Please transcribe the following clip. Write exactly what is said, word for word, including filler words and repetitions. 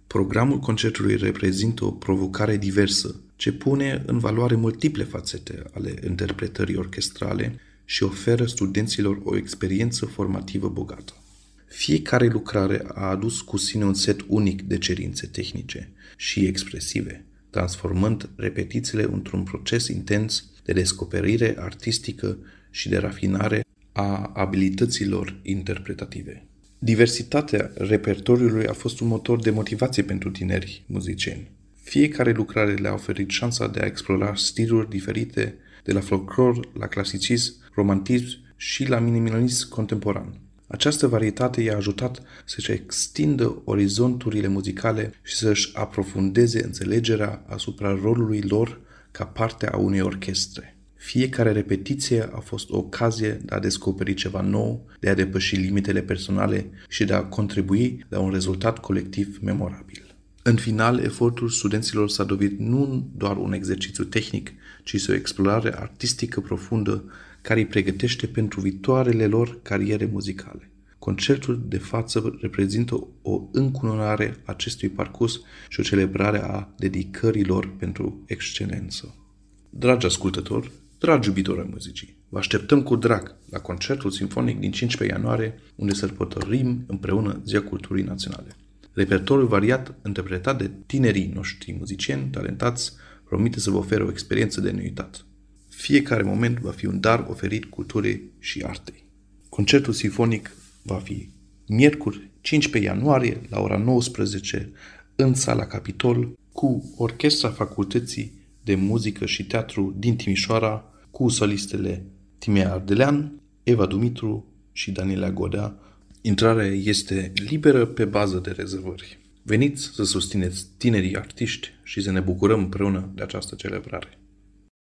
Programul concertului reprezintă o provocare diversă, ce pune în valoare multiple fațete ale interpretării orchestrale și oferă studenților o experiență formativă bogată. Fiecare lucrare a adus cu sine un set unic de cerințe tehnice și expresive, transformând repetițiile într-un proces intens de descoperire artistică și de rafinare a abilităților interpretative. Diversitatea repertoriului a fost un motor de motivație pentru tineri muzicieni. Fiecare lucrare le-a oferit șansa de a explora stiluri diferite, de la folclor la clasicism, romantism și la minimalism contemporan. Această varietate i-a ajutat să-și extindă orizonturile muzicale și să-și aprofundeze înțelegerea asupra rolului lor ca parte a unei orchestre. Fiecare repetiție a fost o ocazie de a descoperi ceva nou, de a depăși limitele personale și de a contribui la un rezultat colectiv memorabil. În final, efortul studenților s-a dovedit nu doar un exercițiu tehnic, ci și o explorare artistică profundă care îi pregătește pentru viitoarele lor cariere muzicale. Concertul de față reprezintă o încununare a acestui parcurs și o celebrare a dedicării lor pentru excelență. Dragi ascultători, dragi iubitori ai muzicii, vă așteptăm cu drag la concertul simfonic din cincisprezece ianuarie, unde sărbătorim împreună Ziua Culturii Naționale. Repertoriul variat, interpretat de tinerii noștri muzicieni talentați, promite să vă ofere o experiență de neuitat. Fiecare moment va fi un dar oferit culturii și artei. Concertul simfonic va fi miercuri, cincisprezece ianuarie, la ora nouăsprezece, în Sala Capitol, cu Orchestra Facultății de Muzică și Teatru din Timișoara, cu solistele Timea Ardelean, Eva Dumitru și Daniela Godea. Intrarea este liberă pe bază de rezervări. Veniți să susțineți tinerii artiști și să ne bucurăm împreună de această celebrare.